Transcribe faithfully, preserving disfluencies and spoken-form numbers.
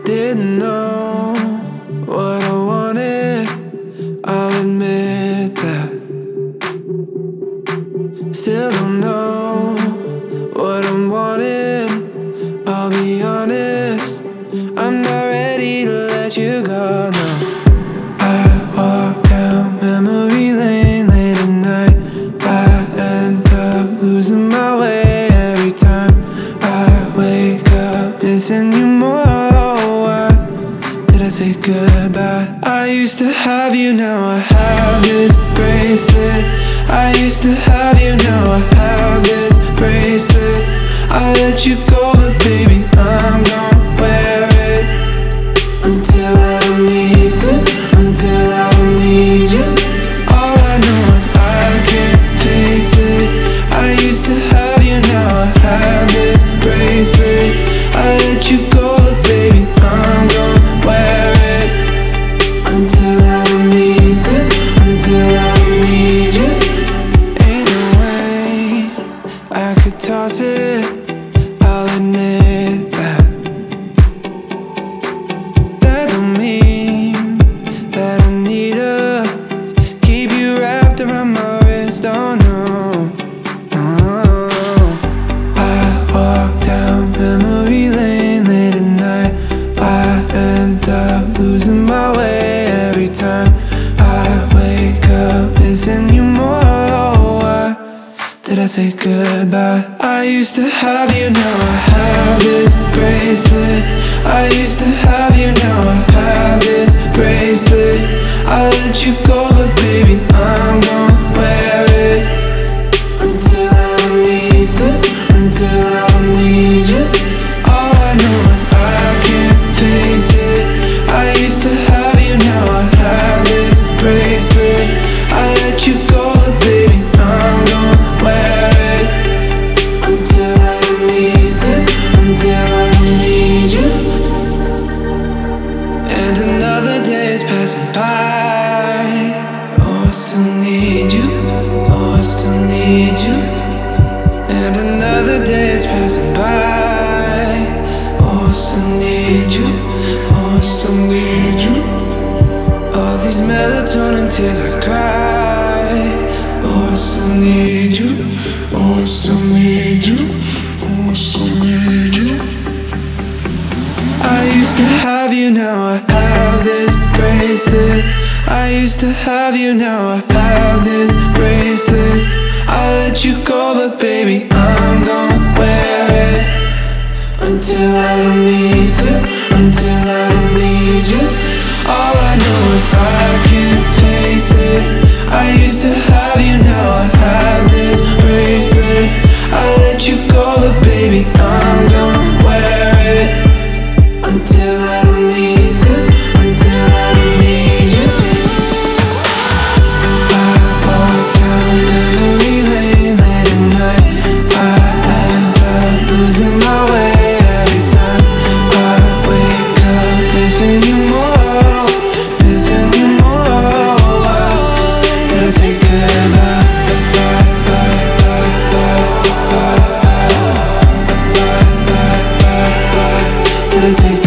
Didn't know what I wanted, I'll admit that. Still don't know what I'm wanting, I'll be honest. I'm not ready to let you go, no. I walk down memory lane late at night, I end up losing my way every time. I wake up missing you more. Why did I say goodbye? I used to have you, now I have this bracelet. I used to have you, now I have this bracelet. I let you go, but baby, I'm gonna wear it until I don't need to, until I don't need you. All I know is I can't face it. I used to have you, now I have this bracelet. I let you go, but baby, I'm gonna wear it until I don't need to, until I don't need you. Ain't no way I could toss it, I'll admit that. That don't mean that I need to keep you wrapped around my wrist, oh no, no. I walk down memory lane late at night, I end up losing my way every time. I wake up missing you more. Why did I say goodbye? I used to have you, now I have this bracelet. I used to have you, now I have this bracelet. I let you go, but baby, I'm gonna wear it until I don't need to, until I don't need you. All I know is I can't face it. I used to have you, now I have this bracelet. I let you go, but baby, I'm gonna wear it until I don't need to, until I don't need you. And another day is passing by. Oh, I still need you, oh, I still need you. And another day is passing by. Oh, I still need you, oh, I still need you. All these melatonin tears I cry. Oh, I still need you, oh, I still need you, oh, I still need you. I used to have you, now I have this bracelet. I used to have you, now I have this bracelet. I let you go, but baby, I'm gonna wear it until I don't need to, until I don't need you. All I know is I can't face it. I used to have you, now I have this bracelet. I let you go, but baby, I'm gonna wear it until I don't need to, until I don't need you. I walk down memory lane late at night, I end up losing my way every time. I wake up missing you more, missing you more. Did I say goodbye? Did I say